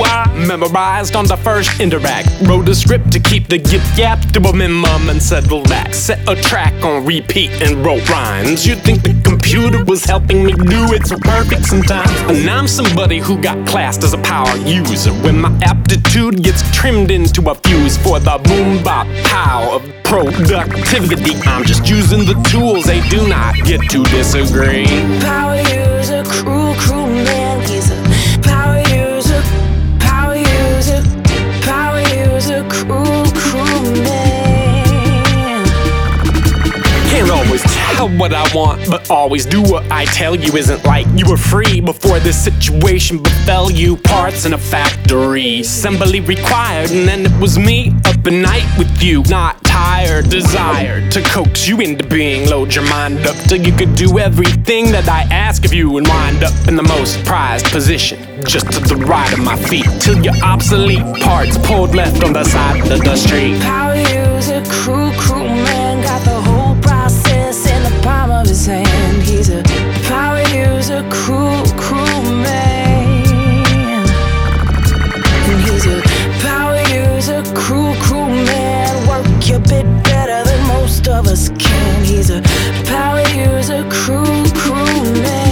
Memorized on the first interact. Wrote a script to keep the yip-yap to a minimum and settle back. Set a track on repeat and wrote rhymes. You'd think the computer was helping me do it so perfect sometimes. And I'm somebody who got classed as a power user. When my aptitude gets trimmed into a fuse for the boom bop pow of productivity, I'm just using the tools, they do not get to disagree. Power user, crew man, he's a power user, power user, power user, crew man. Can't always tell what I want, but always do what I tell you. Isn't like you were free before this situation befell you. Parts in a factory, assembly required, and then it was me up at night with you. Not tired, desired to coax you into being. Load your mind up till you could do everything that I ask of you and wind up in the most prized position, just to the right of my feet, till your obsolete parts pulled left on the side of the street. Power user, crew man, got the whole process in the palm of his hand. He's a power user, crew man, and he's a power user, crew man. Work your bit better than most of us can. He's a power user, crew man.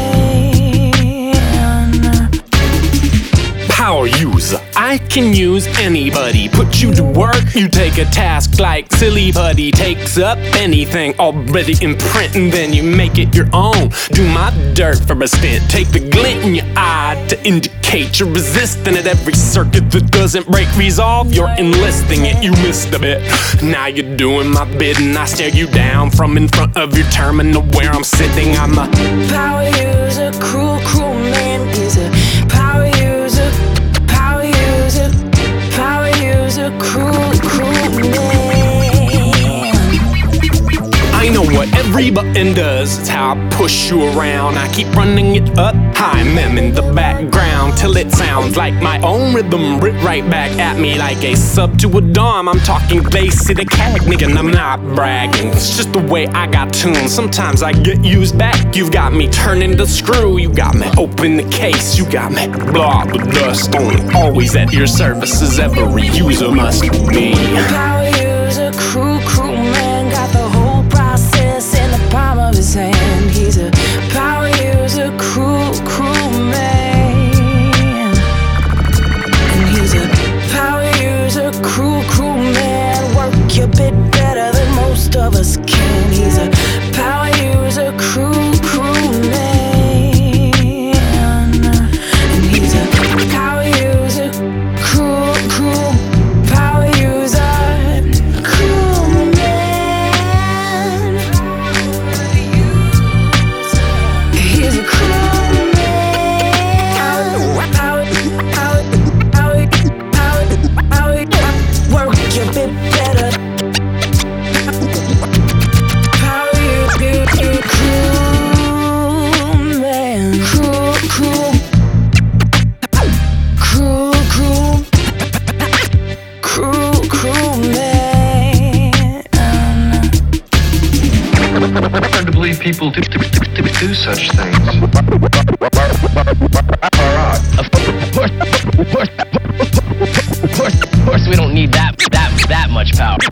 Power user, I can use anybody. Put you to work, you take a task like silly putty. Takes up anything already in print, and then you make it your own. Do my dirt for a stint. Take the glint in your eye to indicate you're resistant at every circuit that doesn't break resolve. You're enlisting it, you missed a bit. Now you're doing my bid, and I stare you down from in front of your terminal where I'm sitting. I'm a power user, crew man. He's a power user, power user, power user, crew man. I know what every button does, it's how I push you around. I keep running it up high, mem in the background, till it sounds like my own rhythm, writ right back at me like a sub to a dom. I'm talking Glacy the Cag, nigga, and I'm not bragging. It's just the way I got tuned. Sometimes I get used back. You've got me turning the screw, you got me open the case, you got me blah the dust on. Always at your service as every user must be. Power user, crew man, got the whole process in the palm of his hand. He's a power user, crew man, and he's a power user, crew man. Work your bit better than most of us can. He's a power user, crew man, and he's a power user, crew power user, crew man. He's a crew man. Work your bit better. Power user, crew man. Crew man. Hard to believe people do such things. Of course, we don't need that much power.